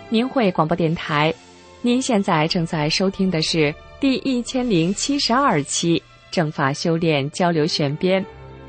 明慧广播电台。您现在正在收听的是第1072期正法修炼交流选编。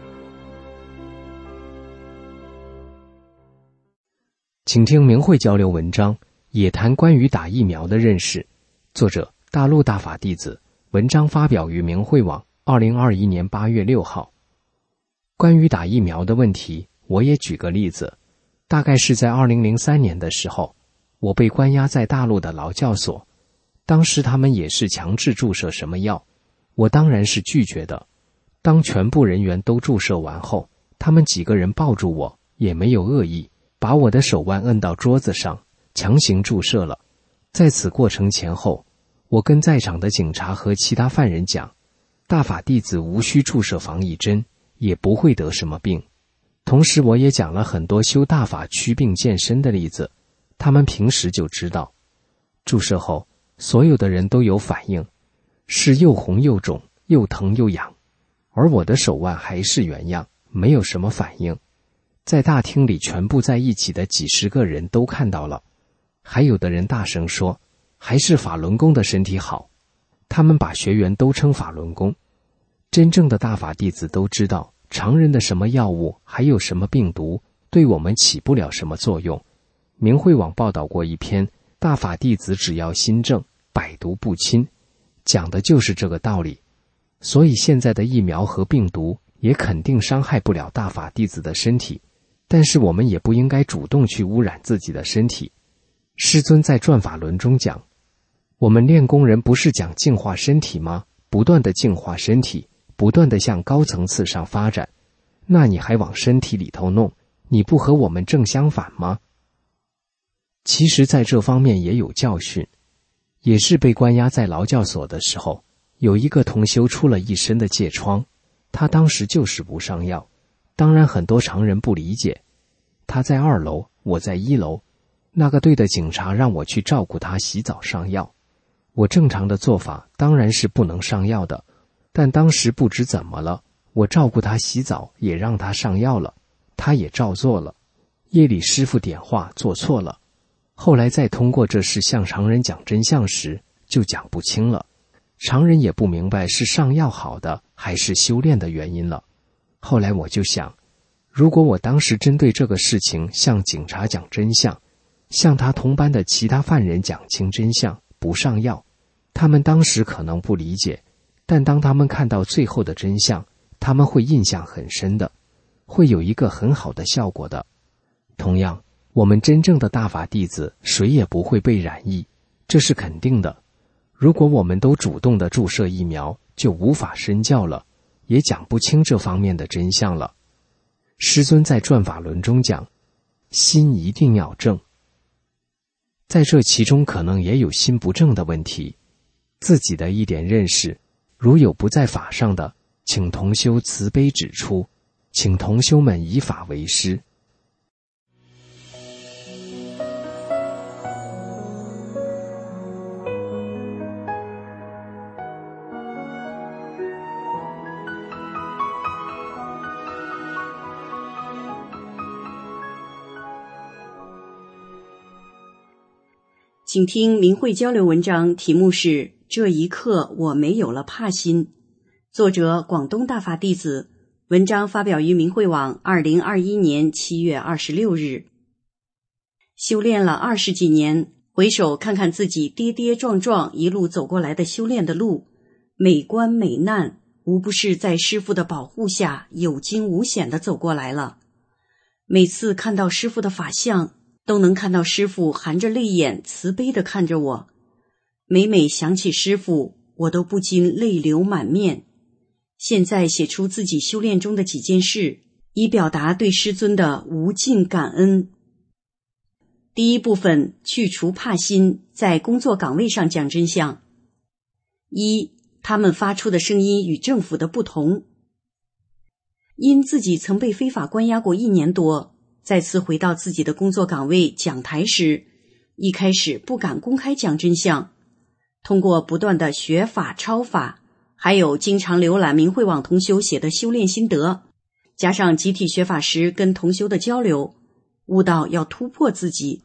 请听明慧交流文章，也谈关于打疫苗的认识。作者大陆大法弟子，文章发表于明慧网2021年8月6号。关于打疫苗的问题，我也举个例子。大概是在2003年的时候，我被关押在大陆的劳教所，当时他们也是强制注射什么药，我当然是拒绝的。当全部人员都注射完后，他们几个人抱住我，也没有恶意，把我的手腕摁到桌子上，强行注射了。在此过程前后，我跟在场的警察和其他犯人讲，大法弟子无需注射防疫针，也不会得什么病。同时我也讲了很多修大法祛病健身的例子，他们平时就知道。注射后，所有的人都有反应，是又红又肿，又疼又痒，而我的手腕还是原样，没有什么反应。在大厅里全部在一起的几十个人都看到了，还有的人大声说，还是法轮功的身体好。他们把学员都称法轮功。真正的大法弟子都知道，常人的什么药物还有什么病毒对我们起不了什么作用。明慧网报道过一篇大法弟子只要心正，百毒不侵，讲的就是这个道理。所以现在的疫苗和病毒也肯定伤害不了大法弟子的身体，但是我们也不应该主动去污染自己的身体。师尊在转法轮中讲，我们练功人不是讲净化身体吗？不断地净化身体，不断地向高层次上发展，那你还往身体里头弄，你不和我们正相反吗？其实在这方面也有教训，也是被关押在劳教所的时候，有一个同修出了一身的疥疮，他当时就是不上药，当然很多常人不理解。他在2楼，我在1楼，那个队的警察让我去照顾他洗澡上药。我正常的做法当然是不能上药的，但当时不知怎么了，我照顾他洗澡也让他上药了，他也照做了。夜里师父点化做错了，后来再通过这事向常人讲真相时就讲不清了，常人也不明白是上药好的还是修炼的原因了。后来我就想，如果我当时针对这个事情向警察讲真相，向他同班的其他犯人讲清真相，不上药，他们当时可能不理解，但当他们看到最后的真相，他们会印象很深的，会有一个很好的效果的。同样，我们真正的大法弟子谁也不会被染疫，这是肯定的。如果我们都主动的注射疫苗，就无法身教了，也讲不清这方面的真相了。师尊在转法轮中讲，心一定要正。在这其中可能也有心不正的问题，自己的一点认识，如有不在法上的，请同修慈悲指出，请同修们以法为师。 请听明慧交流文章，题目是这一刻我没有了怕心，作者广东大法弟子，文章发表于明慧网2021年7月26日。修炼了20几年，回首看看自己跌跌撞撞一路走过来的修炼的路，每关每难无不是在师父的保护下有惊无险地走过来了。每次看到师父的法相，都能看到师父含着泪眼慈悲地看着我，每每想起师父，我都不禁泪流满面。现在写出自己修炼中的几件事，以表达对师尊的无尽感恩。第一部分，去除怕心，在工作岗位上讲真相。1，他们发出的声音与政府的不同。因自己曾被非法关押过1年多，再次回到自己的工作岗位讲台时，一开始不敢公开讲真相，通过不断的学法抄法，还有经常浏览明慧网同修写的修炼心得，加上集体学法时跟同修的交流，悟到要突破自己，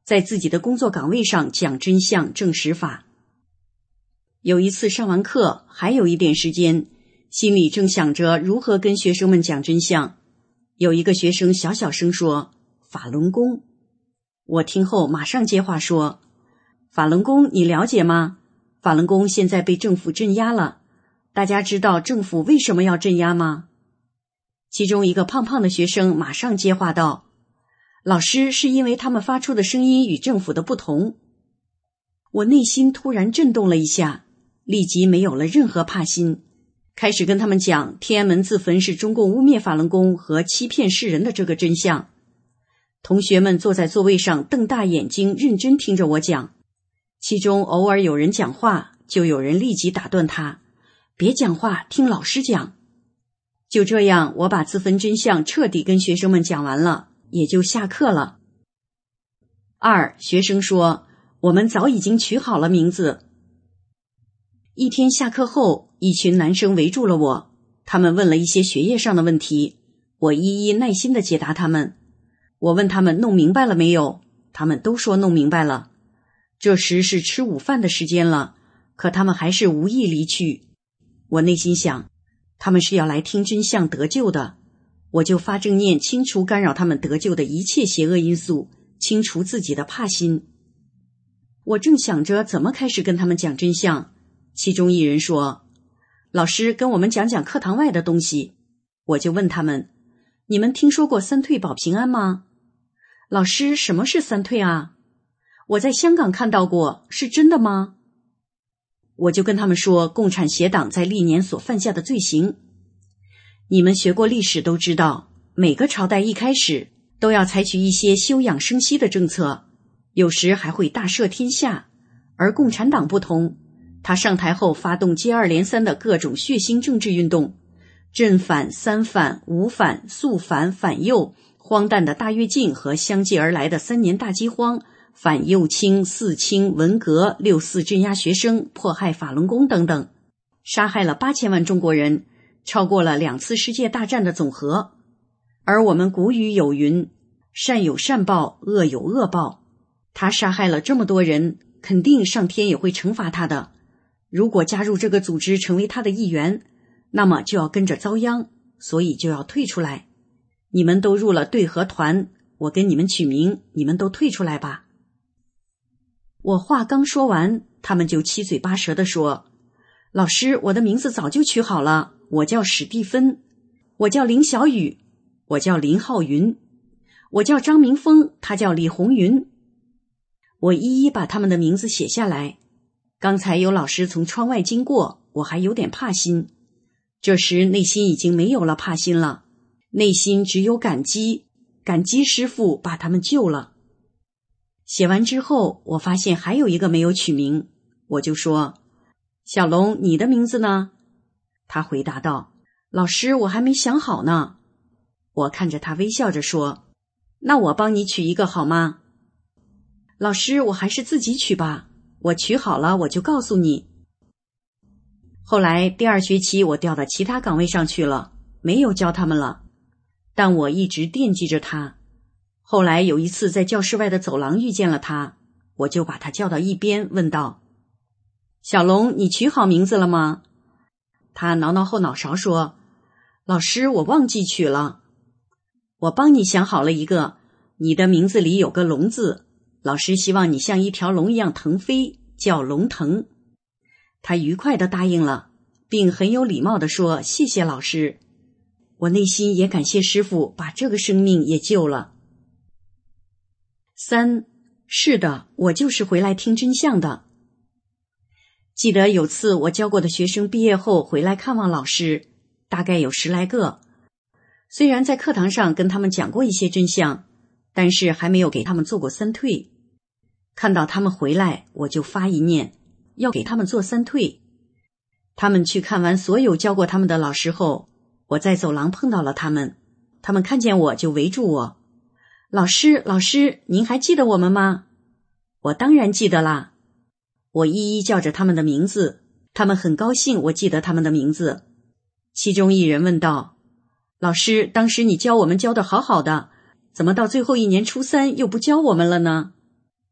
在自己的工作岗位上讲真相证实法。有一次上完课，还有一点时间，心里正想着如何跟学生们讲真相，有一个学生小小声说法轮功。我听后马上接话说，法轮功你了解吗？法轮功现在被政府镇压了，大家知道政府为什么要镇压吗？其中一个胖胖的学生马上接话道，老师，是因为他们发出的声音与政府的不同。我内心突然震动了一下，立即没有了任何怕心，开始跟他们讲天安门自焚是中共污蔑法轮功和欺骗世人的这个真相。同学们坐在座位上瞪大眼睛认真听着我讲，其中偶尔有人讲话，就有人立即打断他，别讲话，听老师讲。就这样，我把自焚真相彻底跟学生们讲完了，也就下课了。2. 学生说，我们早已经取好了名字。一天下课后，一群男生围住了我，他们问了一些学业上的问题，我一一耐心地解答他们。我问他们弄明白了没有，他们都说弄明白了。这时是吃午饭的时间了，可他们还是无意离去。我内心想，他们是要来听真相得救的，我就发正念，清除干扰他们得救的一切邪恶因素，清除自己的怕心。我正想着怎么开始跟他们讲真相，其中一人说，老师，跟我们讲讲课堂外的东西。我就问他们，你们听说过三退保平安吗？老师，什么是三退啊？我在香港看到过，是真的吗？我就跟他们说共产协党在历年所犯下的罪行。你们学过历史都知道，每个朝代一开始都要采取一些休养生息的政策，有时还会大赦天下。而共产党不同，他上台后发动接二连三的各种血腥政治运动，正反、三反、五反、肃反、反右，荒诞的大跃进和相继而来的3年大饥荒，反右倾、四清、文革、6·4镇压学生、迫害法轮功等等，杀害了8000万中国人，超过了2次世界大战的总和。而我们古语有云，善有善报，恶有恶报。他杀害了这么多人，肯定上天也会惩罚他的。如果加入这个组织成为他的一员，那么就要跟着遭殃，所以就要退出来。你们都入了队和团，我跟你们取名，你们都退出来吧。我话刚说完，他们就七嘴八舌地说，老师，我的名字早就取好了，我叫史蒂芬，我叫林小雨，我叫林浩云，我叫张明峰，他叫李红云。我一一把他们的名字写下来。刚才有老师从窗外经过，我还有点怕心，这时内心已经没有了怕心了，内心只有感激，感激师父把他们救了。写完之后，我发现还有一个没有取名，我就说，小龙，你的名字呢？他回答道，老师，我还没想好呢。我看着他微笑着说，那我帮你取一个好吗？老师，我还是自己取吧，我取好了我就告诉你。后来第2学期我调到其他岗位上去了，没有教他们了，但我一直惦记着他。后来有一次在教室外的走廊遇见了他，我就把他叫到一边问道，小龙，你取好名字了吗？他挠挠后脑勺说，老师，我忘记取了。我帮你想好了一个，你的名字里有个龙字，老师希望你像一条龙一样腾飞，叫龙腾。他愉快地答应了，并很有礼貌地说，谢谢老师。我内心也感谢师父把这个生命也救了。3. 是的，我就是回来听真相的。记得有次我教过的学生毕业后回来看望老师，大概有10来个。虽然在课堂上跟他们讲过一些真相，但是还没有给他们做过三退。看到他们回来，我就发一念，要给他们做三退。他们去看完所有教过他们的老师后，我在走廊碰到了他们，他们看见我就围住我，老师，老师，您还记得我们吗？我当然记得啦。我一一叫着他们的名字，他们很高兴我记得他们的名字。其中一人问道，老师，当时你教我们教得好好的，怎么到最后1年初3又不教我们了呢？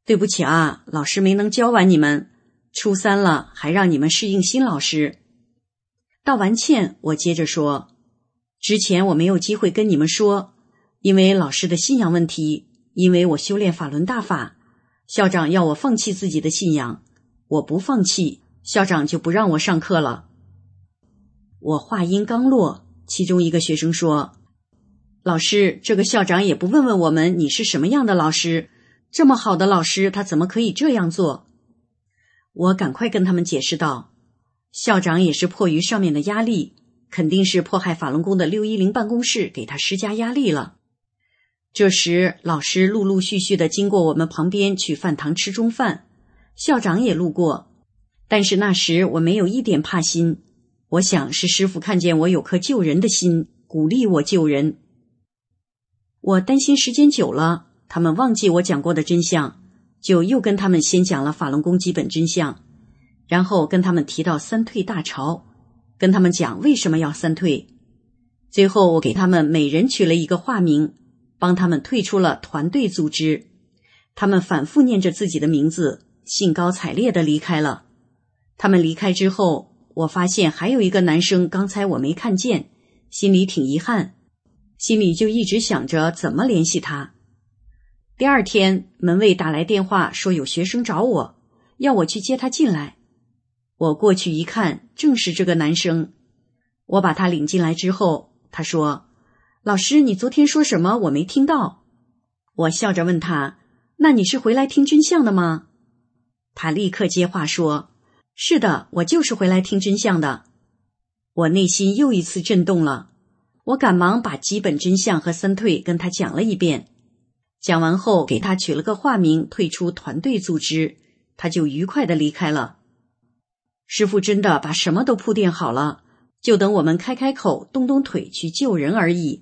对不起啊，老师没能教完你们，初三了还让你们适应新老师。道完歉，我接着说，之前我没有机会跟你们说，因为老师的信仰问题，因为我修炼法轮大法，校长要我放弃自己的信仰，我不放弃，校长就不让我上课了。我话音刚落，其中一个学生说，老师，这个校长也不问问我们你是什么样的老师，这么好的老师他怎么可以这样做？我赶快跟他们解释道，校长也是迫于上面的压力，肯定是迫害法轮功的610办公室给他施加压力了。这时老师陆陆续续的经过我们旁边去饭堂吃中饭，校长也路过，但是那时我没有一点怕心，我想是师父看见我有颗救人的心，鼓励我救人。我担心时间久了他们忘记我讲过的真相，就又跟他们先讲了法轮功基本真相，然后跟他们提到三退大潮，跟他们讲为什么要三退。最后我给他们每人取了一个化名，帮他们退出了团队组织。他们反复念着自己的名字，兴高采烈地离开了。他们离开之后，我发现还有一个男生刚才我没看见，心里挺遗憾，心里就一直想着怎么联系他。第二天门卫打来电话说有学生找我，要我去接他进来。我过去一看，正是这个男生。我把他领进来之后，他说，老师，你昨天说什么？我没听到。我笑着问他，那你是回来听真相的吗？他立刻接话说，是的，我就是回来听真相的。我内心又一次震动了，我赶忙把基本真相和三退跟他讲了一遍。讲完后给他取了个化名，退出团队组织，他就愉快地离开了。师父真的把什么都铺垫好了，就等我们开开口动动腿去救人而已。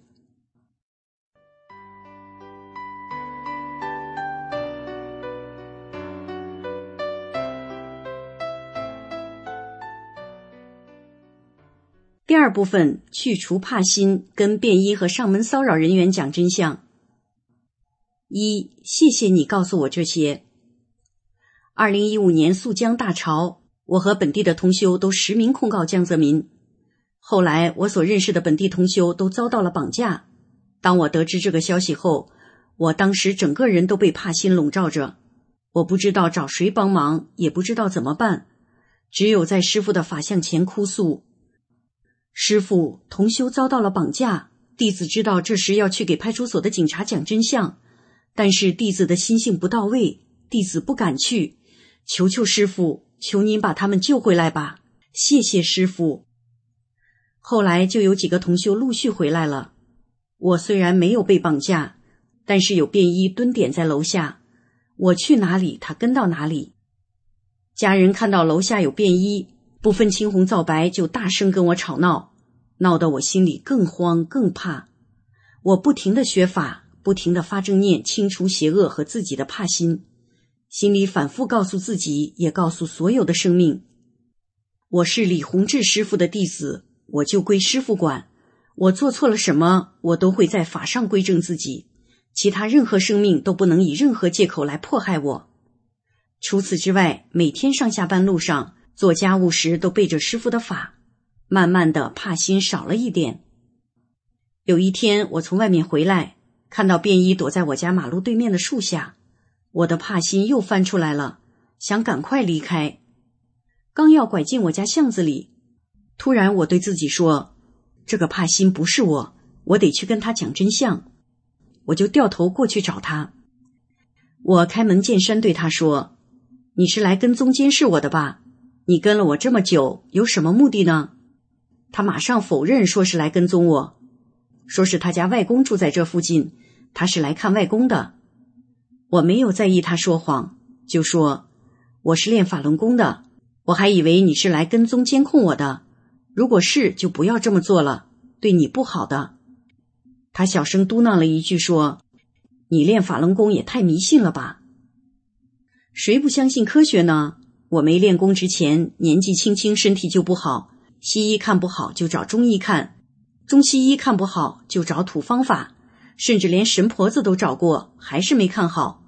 第二部分，去除怕心，跟便衣和上门骚扰人员讲真相。一，谢谢你告诉我这些。2015年肃江大潮，我和本地的同修都实名控告江泽民。后来我所认识的本地同修都遭到了绑架。当我得知这个消息后，我当时整个人都被怕心笼罩着，我不知道找谁帮忙，也不知道怎么办，只有在师父的法像前哭诉，师父，同修遭到了绑架，弟子知道这时要去给派出所的警察讲真相，但是弟子的心性不到位，弟子不敢去，求求师父，求您把他们救回来吧，谢谢师父。后来就有几个同修陆续回来了，我虽然没有被绑架，但是有便衣蹲点在楼下，我去哪里他跟到哪里。家人看到楼下有便衣，不分青红皂白就大声跟我吵闹，闹得我心里更慌更怕。我不停地学法，不停地发正念，清除邪恶和自己的怕心，心里反复告诉自己，也告诉所有的生命，我是李洪志师父的弟子，我就归师父管，我做错了什么，我都会在法上归正自己，其他任何生命都不能以任何借口来迫害我。除此之外，每天上下班路上做家务时都背着师父的法，慢慢的怕心少了一点。有一天我从外面回来，看到便衣躲在我家马路对面的树下，我的怕心又翻出来了，想赶快离开。刚要拐进我家巷子里，突然我对自己说，这个怕心不是我，我得去跟他讲真相。我就掉头过去找他。我开门见山对他说，你是来跟踪监视我的吧？你跟了我这么久，有什么目的呢？他马上否认，说是来跟踪我，说是他家外公住在这附近，他是来看外公的。我没有在意他说谎，就说，我是练法轮功的，我还以为你是来跟踪监控我的，如果是就不要这么做了，对你不好的。他小声嘟囔了一句说，你练法轮功也太迷信了吧。谁不相信科学呢？我没练功之前，年纪轻轻身体就不好，西医看不好就找中医看，中西医看不好就找土方法，甚至连神婆子都找过，还是没看好。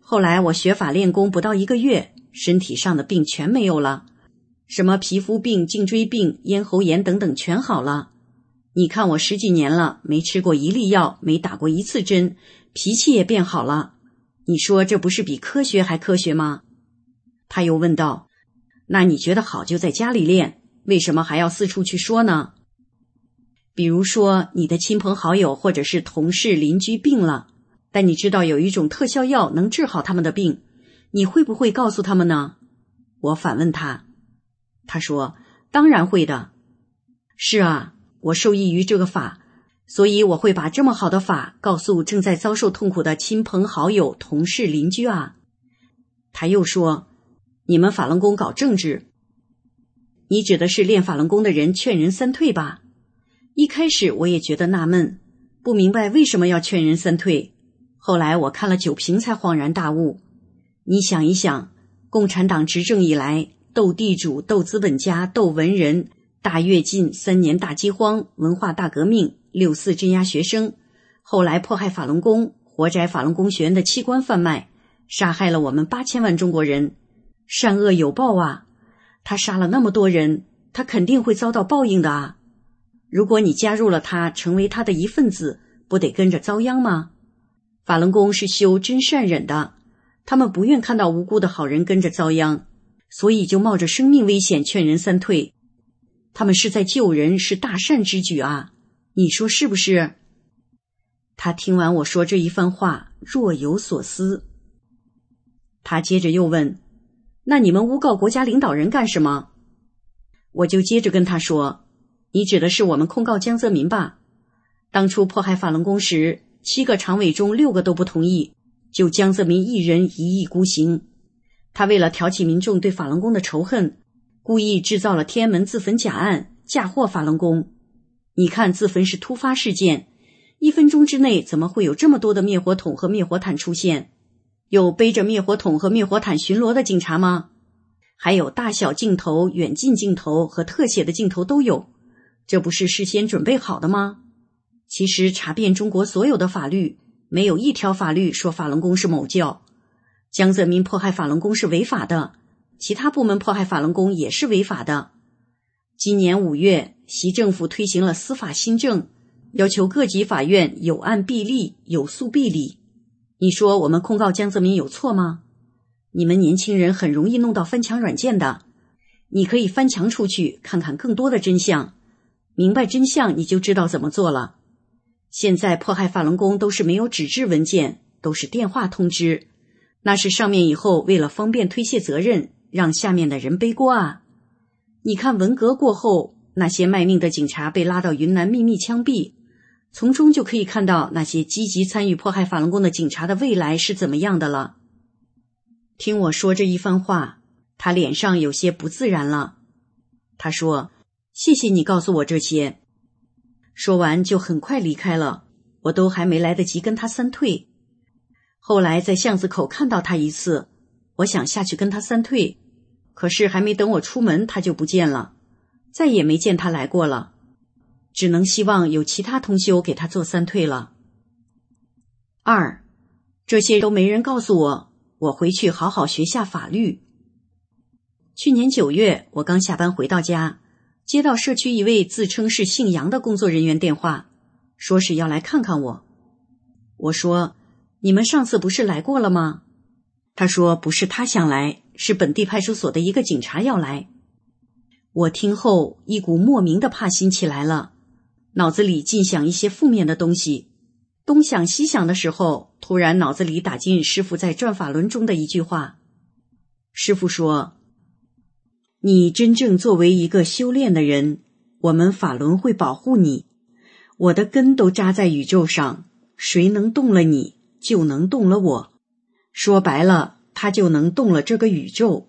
后来我学法练功不到1个月，身体上的病全没有了，什么皮肤病、颈椎病、咽喉炎等等全好了。你看我10几年了，没吃过1粒药，没打过1次针，脾气也变好了。你说这不是比科学还科学吗？他又问道，那你觉得好就在家里练，为什么还要四处去说呢？比如说你的亲朋好友或者是同事邻居病了，但你知道有一种特效药能治好他们的病，你会不会告诉他们呢？我反问他。他说，当然会的。是啊，我受益于这个法，所以我会把这么好的法告诉正在遭受痛苦的亲朋好友、同事邻居啊。他又说，你们法轮功搞政治，你指的是练法轮功的人劝人三退吧？一开始我也觉得纳闷，不明白为什么要劝人三退。后来我看了9评才恍然大悟。你想一想，共产党执政以来，斗地主、斗资本家、斗文人，大跃进、3年大饥荒、文化大革命、6·4镇压学生，后来迫害法轮功，活摘法轮功学员的器官贩卖，杀害了我们8000万中国人。善恶有报啊，他杀了那么多人，他肯定会遭到报应的啊。如果你加入了他，成为他的一份子，不得跟着遭殃吗？法轮功是修真善忍的，他们不愿看到无辜的好人跟着遭殃，所以就冒着生命危险劝人三退。他们是在救人，是大善之举啊，你说是不是？他听完我说这一番话，若有所思。他接着又问，那你们诬告国家领导人干什么？我就接着跟他说，你指的是我们控告江泽民吧？当初迫害法轮功时，7个常委中6个都不同意，就江泽民一人一意孤行。他为了挑起民众对法轮功的仇恨，故意制造了天安门自焚假案，嫁祸法轮功。你看自焚是突发事件，1分钟之内怎么会有这么多的灭火筒和灭火毯出现？有背着灭火筒和灭火毯巡逻的警察吗？还有大小镜头、远近镜头和特写的镜头都有，这不是事先准备好的吗？其实查遍中国所有的法律，没有一条法律说法轮功是某教。江泽民迫害法轮功是违法的，其他部门迫害法轮功也是违法的。今年5月，习政府推行了司法新政，要求各级法院有案必立，有诉必理。你说我们控告江泽民有错吗？你们年轻人很容易弄到翻墙软件的，你可以翻墙出去看看更多的真相，明白真相你就知道怎么做了。现在迫害法轮功都是没有纸质文件，都是电话通知，那是上面以后为了方便推卸责任，让下面的人背锅啊。你看文革过后，那些卖命的警察被拉到云南秘密枪毙，从中就可以看到那些积极参与迫害法轮功的警察的未来是怎么样的了。听我说这一番话，他脸上有些不自然了。他说，谢谢你告诉我这些。说完就很快离开了，我都还没来得及跟他三退。后来在巷子口看到他一次，我想下去跟他三退，可是还没等我出门他就不见了，再也没见他来过了，只能希望有其他同修给他做三退了。2，这些都没人告诉我，我回去好好学下法律。去年9月，我刚下班回到家，接到社区一位自称是姓杨的工作人员电话，说是要来看看我。我说，你们上次不是来过了吗？他说不是他想来，是本地派出所的一个警察要来。我听后一股莫名的怕心起来了，脑子里尽想一些负面的东西，东想西想的时候，突然脑子里打进师父在转法轮中的一句话。师父说，你真正作为一个修炼的人，我们法轮会保护你，我的根都扎在宇宙上，谁能动了你，就能动了我，说白了，他就能动了这个宇宙。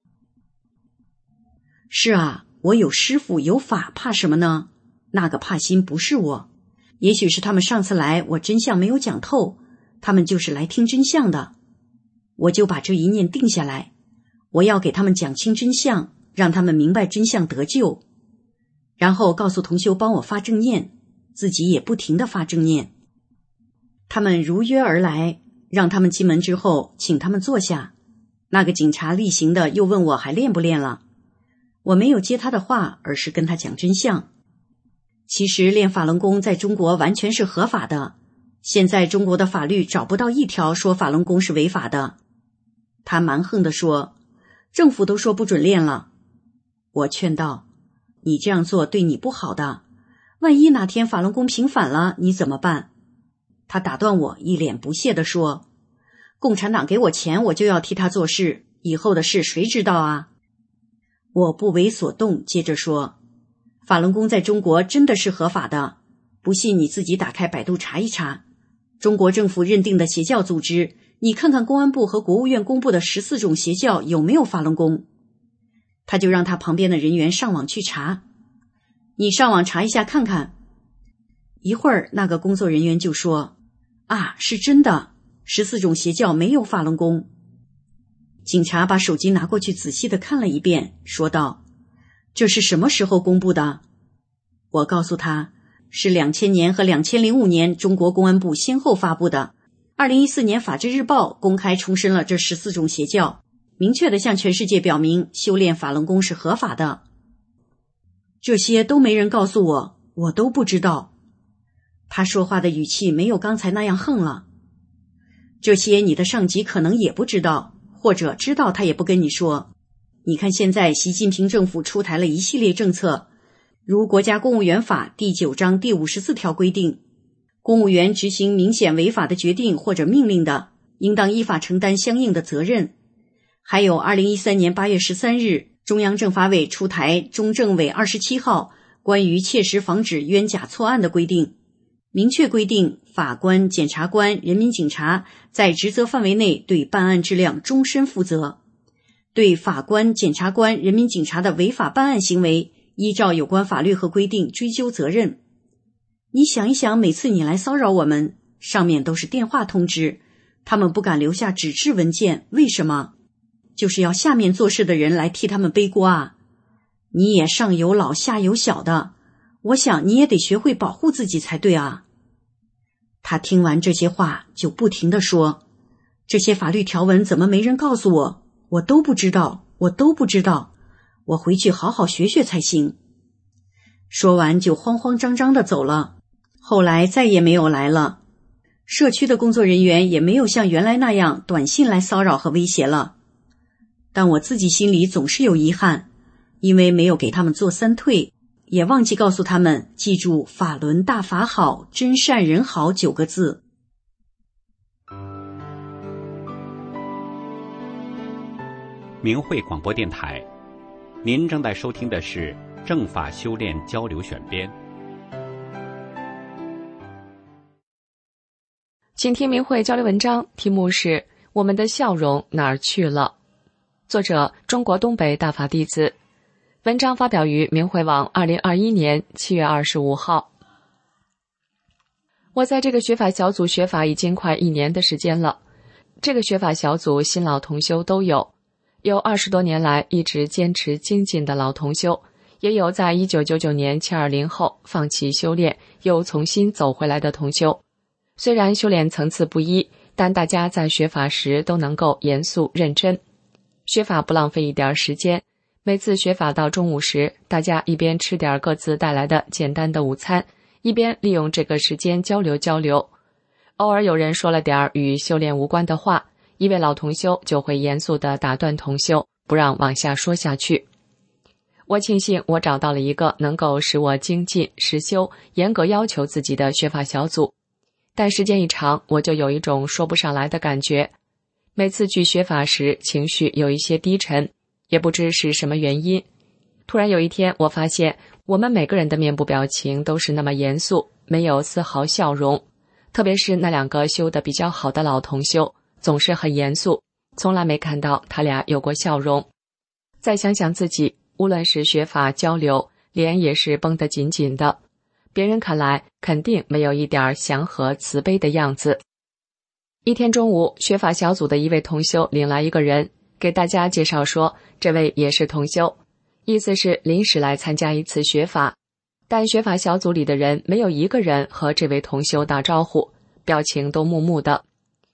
是啊，我有师父有法，怕什么呢？那个怕心不是我，也许是他们上次来我真相没有讲透，他们就是来听真相的。我就把这一念定下来，我要给他们讲清真相，让他们明白真相得救。然后告诉同修帮我发正念，自己也不停地发正念。他们如约而来， 让他们进门之后，请他们坐下。那个警察例行的又问我还练不练了。我没有接他的话，而是跟他讲真相。其实练法轮功在中国完全是合法的，现在中国的法律找不到一条说法轮功是违法的。他蛮横地说，政府都说不准练了。我劝道，你这样做对你不好的，万一哪天法轮功平反了，你怎么办？他打断我，一脸不屑地说，共产党给我钱，我就要替他做事，以后的事谁知道啊？我不为所动，接着说，法轮功在中国真的是合法的，不信你自己打开百度查一查，中国政府认定的邪教组织，你看看公安部和国务院公布的14种邪教有没有法轮功。他就让他旁边的人员上网去查，你上网查一下看看。一会儿那个工作人员就说，啊，是真的，14种邪教没有法轮功。警察把手机拿过去仔细地看了一遍，说道，这是什么时候公布的？我告诉他，是2000年和2005年中国公安部先后发布的。2014年法制日报公开重申了这14种邪教，明确地向全世界表明修炼法轮功是合法的。这些都没人告诉我，我都不知道。他说话的语气没有刚才那样横了。这些你的上级可能也不知道，或者知道他也不跟你说。你看现在习近平政府出台了一系列政策，如国家公务员法第9章第54条规定，公务员执行明显违法的决定或者命令的，应当依法承担相应的责任。还有2013年8月13日，中央政法委出台中政委27号关于切实防止冤假错案的规定，明确规定法官、检察官、人民警察在职责范围内对办案质量终身负责，对法官、检察官、人民警察的违法办案行为依照有关法律和规定追究责任。你想一想，每次你来骚扰我们，上面都是电话通知，他们不敢留下纸质文件，为什么？就是要下面做事的人来替他们背锅啊！你也上有老下有小的，我想你也得学会保护自己才对啊。他听完这些话就不停地说，这些法律条文怎么没人告诉我？我都不知道，我都不知道，我回去好好学学才行。说完就慌慌张张地走了，后来再也没有来了。社区的工作人员也没有像原来那样短信来骚扰和威胁了。但我自己心里总是有遗憾，因为没有给他们做3退，也忘记告诉他们记住法轮大法好，真善人好9个字。 明慧广播电台，您正在收听的是正法修炼交流选编。 请听明慧交流文章，题目是我们的笑容哪儿去了，作者中国东北大法弟子，文章发表于明慧网2021年7月25号。我在这个学法小组学法已经快1年的时间了。这个学法小组新老同修都有20多年来一直坚持精进的老同修，也有在1999年720后放弃修炼又重新走回来的同修。虽然修炼层次不一，但大家在学法时都能够严肃认真，学法不浪费一点时间。每次学法到中午时，大家一边吃点各自带来的简单的午餐，一边利用这个时间交流交流。偶尔有人说了点与修炼无关的话，一位老同修就会严肃地打断同修，不让往下说下去。我庆幸我找到了一个能够使我精进实修、严格要求自己的学法小组，但时间一长，我就有一种说不上来的感觉。每次去学法时，情绪有一些低沉，也不知是什么原因。突然有一天，我发现我们每个人的面部表情都是那么严肃，没有丝毫笑容，特别是那2个修得比较好的老同修，总是很严肃，从来没看到他俩有过笑容。再想想自己，无论是学法交流，脸也是绷得紧紧的，别人看来肯定没有一点祥和慈悲的样子。一天中午，学法小组的一位同修领来一个人，给大家介绍说这位也是同修，意思是临时来参加一次学法。但学法小组里的人没有一个人和这位同修打招呼，表情都木木的。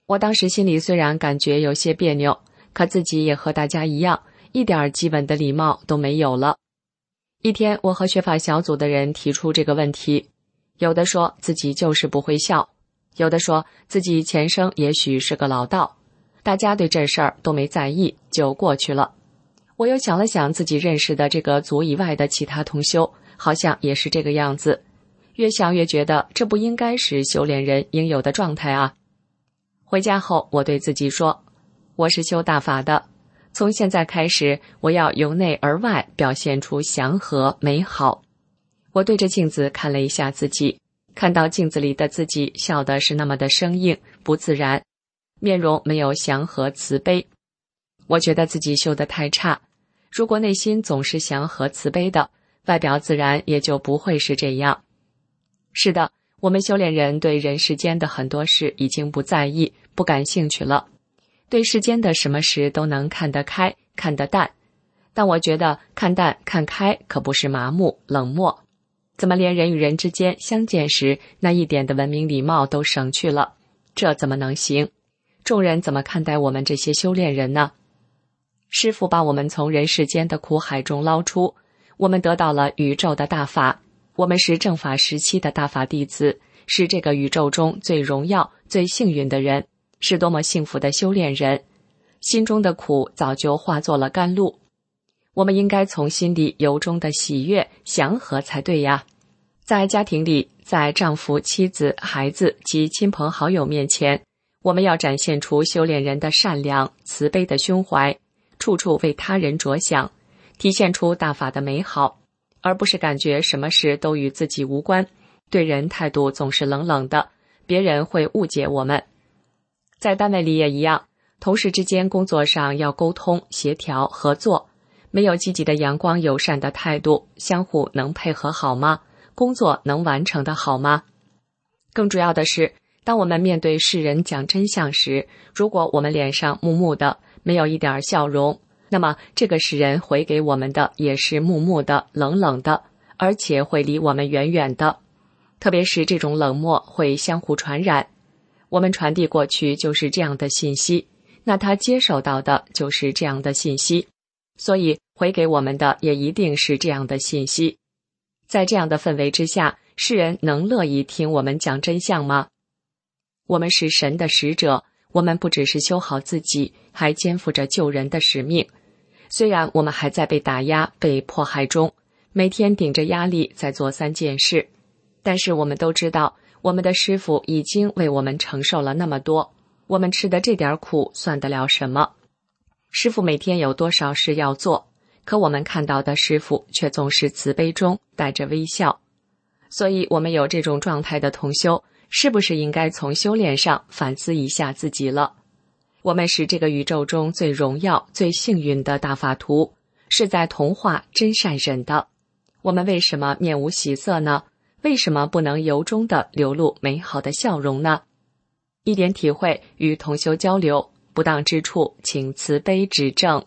我当时心里虽然感觉有些别扭，可自己也和大家一样，一点基本的礼貌都没有了。一天，我和学法小组的人提出这个问题，有的说自己就是不会笑，有的说自己前生也许是个老道，大家对这事儿都没在意，就过去了。我又想了想自己认识的这个组以外的其他同修，好像也是这个样子，越想越觉得这不应该是修炼人应有的状态啊。回家后，我对自己说，我是修大法的，从现在开始，我要由内而外表现出祥和美好。我对着镜子看了一下自己，看到镜子里的自己笑的是那么的生硬不自然，面容没有祥和慈悲。我觉得自己修得太差，如果内心总是祥和慈悲的，外表自然也就不会是这样。是的，我们修炼人对人世间的很多事已经不在意，不感兴趣了，对世间的什么事都能看得开，看得淡。但我觉得看淡看开可不是麻木冷漠，怎么连人与人之间相见时那一点的文明礼貌都省去了？这怎么能行？众人怎么看待我们这些修炼人呢？师父把我们从人世间的苦海中捞出，我们得到了宇宙的大法，我们是正法时期的大法弟子，是这个宇宙中最荣耀最幸运的人，是多么幸福的修炼人，心中的苦早就化作了甘露，我们应该从心里由衷的喜悦祥和才对呀。在家庭里，在丈夫妻子孩子及亲朋好友面前，我们要展现出修炼人的善良慈悲的胸怀，处处为他人着想，体现出大法的美好，而不是感觉什么事都与自己无关，对人态度总是冷冷的，别人会误解我们。在单位里也一样，同事之间工作上要沟通协调合作，没有积极的阳光友善的态度，相互能配合好吗？工作能完成的好吗？更主要的是，当我们面对世人讲真相时，如果我们脸上木木的，没有一点笑容，那么这个世人回给我们的也是木木的冷冷的，而且会离我们远远的。特别是这种冷漠会相互传染，我们传递过去就是这样的信息，那他接受到的就是这样的信息，所以回给我们的也一定是这样的信息。在这样的氛围之下，世人能乐意听我们讲真相吗？我们是神的使者，我们不只是修好自己，还肩负着救人的使命。虽然我们还在被打压被迫害中，每天顶着压力在做3件事，但是我们都知道，我们的师父已经为我们承受了那么多，我们吃的这点苦算得了什么？师父每天有多少事要做，可我们看到的师父却总是慈悲中带着微笑。所以我们有这种状态的同修，是不是应该从修炼上反思一下自己了？我们是这个宇宙中最荣耀最幸运的大法徒，是在同化真善忍的，我们为什么面无喜色呢？为什么不能由衷地流露美好的笑容呢？一点体会，与同修交流，不当之处请慈悲指正。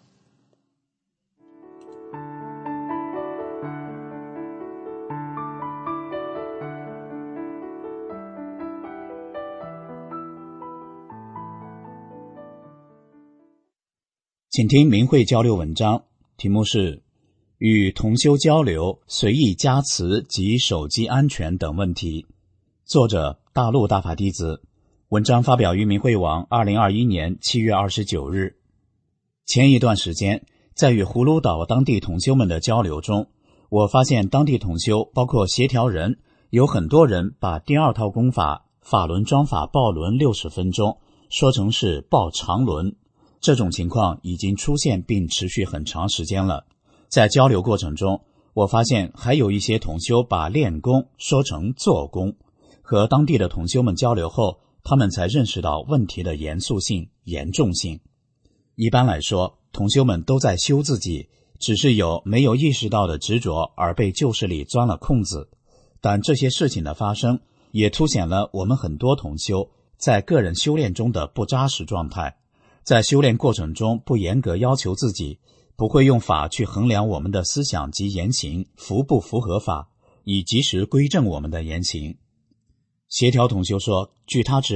请听明慧交流文章，题目是与同修交流随意加词及手机安全等问题，作者大陆大法弟子，文章发表于明慧网2021年7月29日。前一段时间，在与葫芦岛当地同修们的交流中，我发现当地同修包括协调人，有很多人把第2套功法法轮装法抱轮60分钟说成是抱长轮，这种情况已经出现并持续很长时间了。在交流过程中，我发现还有一些同修把练功说成做功，和当地的同修们交流后，他们才认识到问题的严肃性严重性。一般来说，同修们都在修自己，只是有没有意识到的执着而被旧势力钻了空子。但这些事情的发生也凸显了我们很多同修在个人修炼中的不扎实状态，在修炼过程中不严格要求自己，不会用法去衡量我们的思想及言行符不符合法，以及时归正我们的言行。协调同修说，据他知道，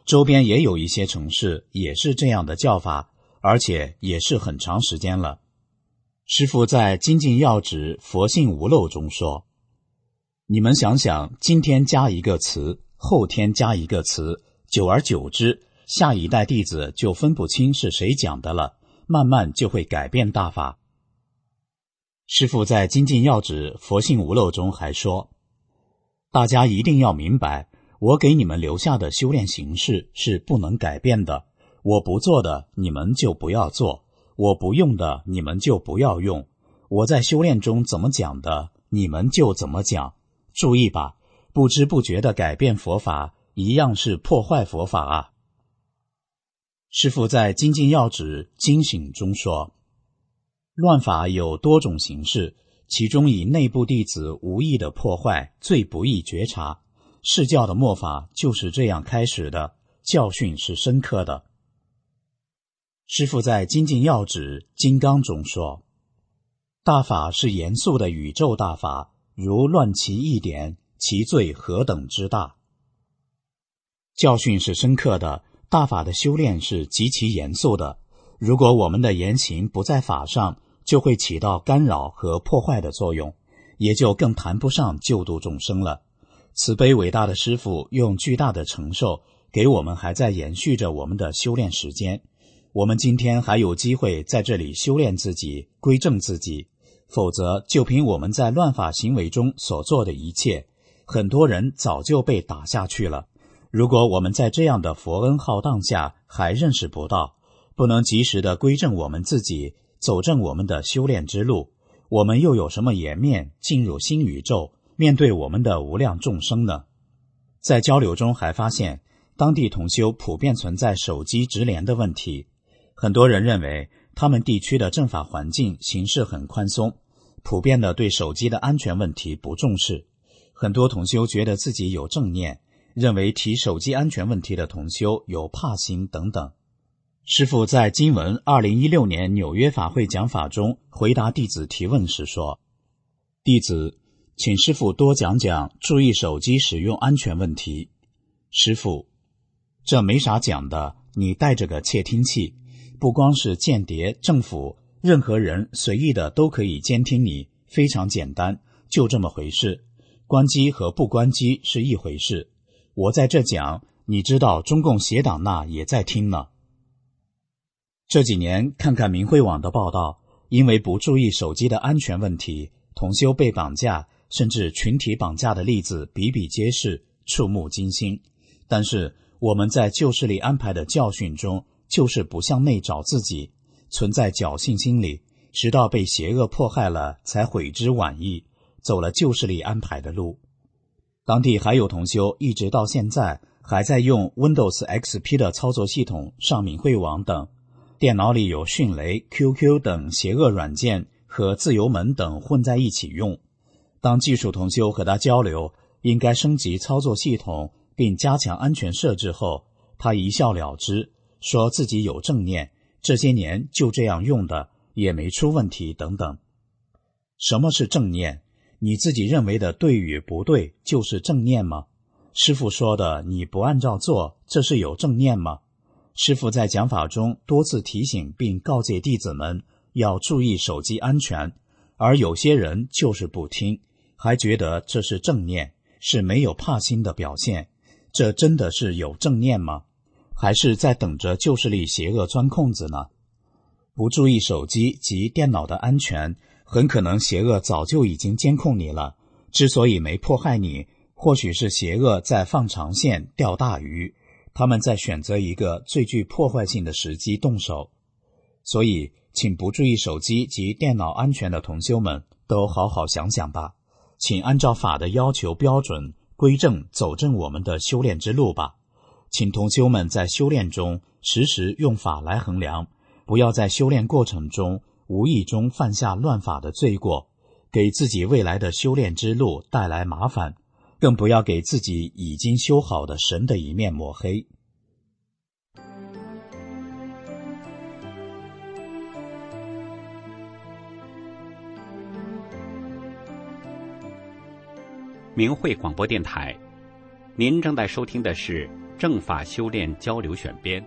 周边也有一些城市也是这样的叫法，而且也是很长时间了。师父在《精进要旨佛性无漏》中说，你们想想，今天加一个词，后天加一个词，久而久之，下一代弟子就分不清是谁讲的了，慢慢就会改变大法。师父在《精进要旨佛性无漏》中还说，大家一定要明白，我给你们留下的修炼形式是不能改变的，我不做的你们就不要做，我不用的你们就不要用，我在修炼中怎么讲的你们就怎么讲。注意吧，不知不觉的改变佛法一样是破坏佛法啊。师父在《精进要旨精醒》中说，乱法有多种形式，其中以内部弟子无意的破坏最不易觉察，释教的末法就是这样开始的，教训是深刻的。师父在《精进要旨金刚》中说，大法是严肃的宇宙大法，如乱其一点，其罪何等之大。教训是深刻的，大法的修炼是极其严肃的，如果我们的言行不在法上，就会起到干扰和破坏的作用，也就更谈不上救度众生了。慈悲伟大的师父用巨大的承受给我们还在延续着我们的修炼时间，我们今天还有机会在这里修炼自己，归正自己，否则就凭我们在乱法行为中所做的一切，很多人早就被打下去了。如果我们在这样的佛恩浩荡下还认识不到，不能及时的归正我们自己，走正我们的修炼之路，我们又有什么颜面进入新宇宙，面对我们的无量众生呢？在交流中还发现，当地同修普遍存在手机直连的问题，很多人认为他们地区的正法环境形势很宽松，普遍的对手机的安全问题不重视。很多同修觉得自己有正念，认为提手机安全问题的同修有怕心等等。师父在经文2016年纽约法会讲法中回答弟子提问时说，弟子请师父多讲讲注意手机使用安全问题。师父，这没啥讲的，你带着个窃听器，不光是间谍、政府，任何人随意的都可以监听你，非常简单，就这么回事。关机和不关机是一回事。我在这讲，你知道中共邪党那也在听呢。这几年看看明慧网的报道，因为不注意手机的安全问题，同修被绑架，甚至群体绑架的例子比比皆是，触目惊心。但是我们在旧势力安排的教训中，就是不向内找自己，存在侥幸心理，直到被邪恶迫害了才悔之晚矣，走了旧势力安排的路。当地还有同修一直到现在还在用 Windows XP 的操作系统上明慧网等，电脑里有迅雷、QQ 等邪恶软件和自由门等混在一起用。当技术同修和他交流应该升级操作系统并加强安全设置后，他一笑了之，说自己有正念，这些年就这样用的，也没出问题等等。什么是正念？你自己认为的对与不对就是正念吗？师父说的你不按照做，这是有正念吗？师父在讲法中多次提醒并告诫弟子们要注意手机安全，而有些人就是不听，还觉得这是正念，是没有怕心的表现。这真的是有正念吗？还是在等着旧势力邪恶钻空子呢？不注意手机及电脑的安全，很可能邪恶早就已经监控你了，之所以没迫害你，或许是邪恶在放长线钓大鱼，他们在选择一个最具破坏性的时机动手。所以请不注意手机及电脑安全的同修们都好好想想吧，请按照法的要求标准归正走正我们的修炼之路吧。请同修们在修炼中时时用法来衡量，不要在修炼过程中无意中犯下乱法的罪过，给自己未来的修炼之路带来麻烦，更不要给自己已经修好的神的一面抹黑。 明慧广播电台，您正在收听的是正法修炼交流选编。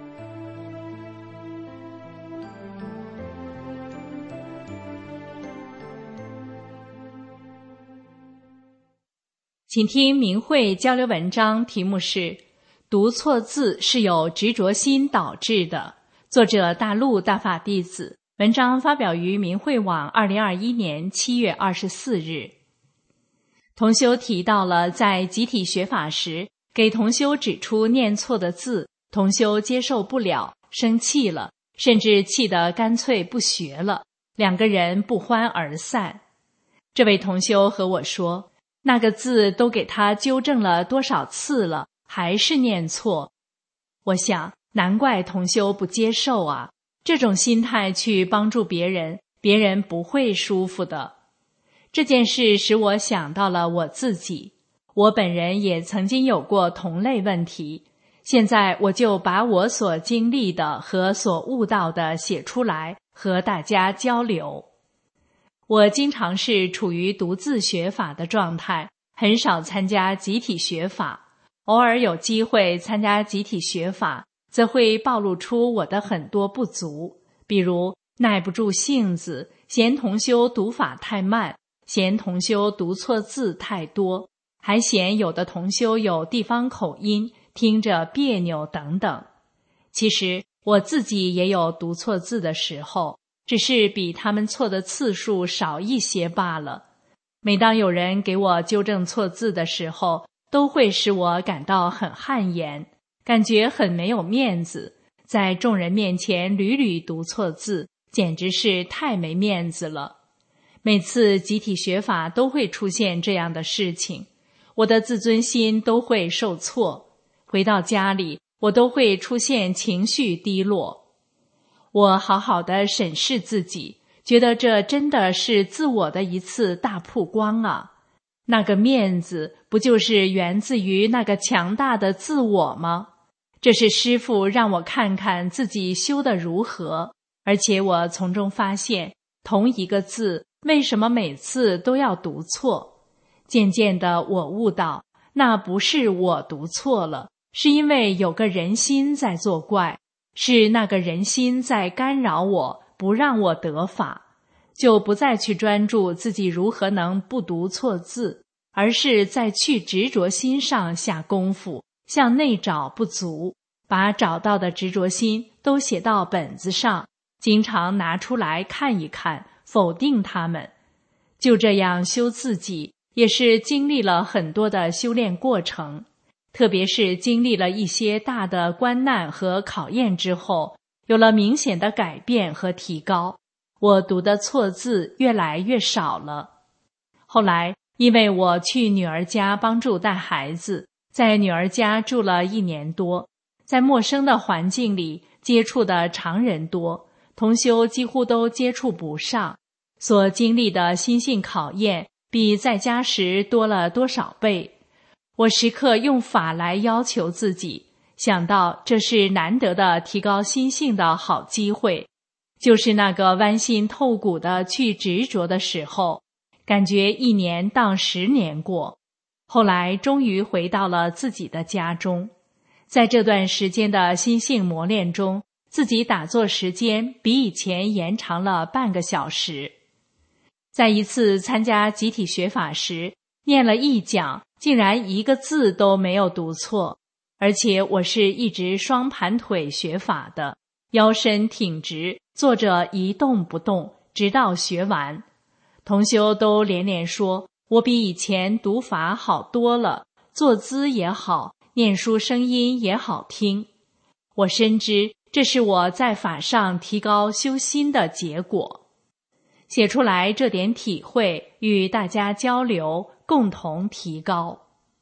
请听明慧交流文章，题目是读错字是有执着心导致的，作者大陆大法弟子，文章发表于明慧网2021年7月24日。同修提到了在集体学法时，给同修指出念错的字，同修接受不了，生气了，甚至气得干脆不学了，两个人不欢而散。这位同修和我说，那个字都给他纠正了多少次了，还是念错。我想，难怪同修不接受啊，这种心态去帮助别人，别人不会舒服的。这件事使我想到了我自己，我本人也曾经有过同类问题，现在我就把我所经历的和所悟到的写出来，和大家交流。我经常是处于独自学法的状态，很少参加集体学法，偶尔有机会参加集体学法，则会暴露出我的很多不足，比如耐不住性子，嫌同修读法太慢，嫌同修读错字太多，还嫌有的同修有地方口音，听着别扭等等。其实我自己也有读错字的时候，只是比他们错的次数少一些罢了。每当有人给我纠正错字的时候，都会使我感到很汗颜，感觉很没有面子，在众人面前屡屡读错字，简直是太没面子了。每次集体学法都会出现这样的事情，我的自尊心都会受挫，回到家里，我都会出现情绪低落。我好好的审视自己，觉得这真的是自我的一次大曝光啊！那个面子不就是源自于那个强大的自我吗？这是师父让我看看自己修得如何，而且我从中发现，同一个字为什么每次都要读错？渐渐的我悟到，那不是我读错了，是因为有个人心在作怪，是那个人心在干扰我，不让我得法，就不再去专注自己如何能不读错字，而是在去执着心上下功夫，向内找不足，把找到的执着心都写到本子上，经常拿出来看一看，否定它们。就这样修自己，也是经历了很多的修炼过程，特别是经历了一些大的关难和考验之后，有了明显的改变和提高，我读的错字越来越少了。后来因为我去女儿家帮助带孩子，在女儿家住了1年多，在陌生的环境里接触的常人多，同修几乎都接触不上，所经历的心性考验比在家时多了多少倍。我时刻用法来要求自己，想到这是难得的提高心性的好机会，就是那个剜心透骨的去执着的时候，感觉1年当10年过。后来终于回到了自己的家中，在这段时间的心性磨练中，自己打坐时间比以前延长了半个小时。在一次参加集体学法时，念了一讲，竟然一个字都没有读错，而且我是一直双盘腿学法的，腰身挺直，坐着一动不动，直到学完。同修都连连说，我比以前读法好多了，坐姿也好，念书声音也好听。我深知这是我在法上提高修心的结果。写出来这点体会，与大家交流，共同提高。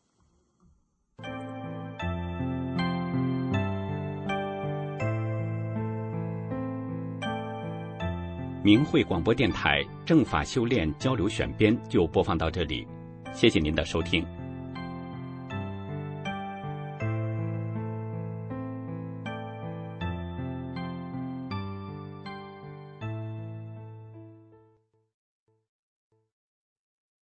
明慧广播电台正法修炼交流选编就播放到这里，谢谢您的收听。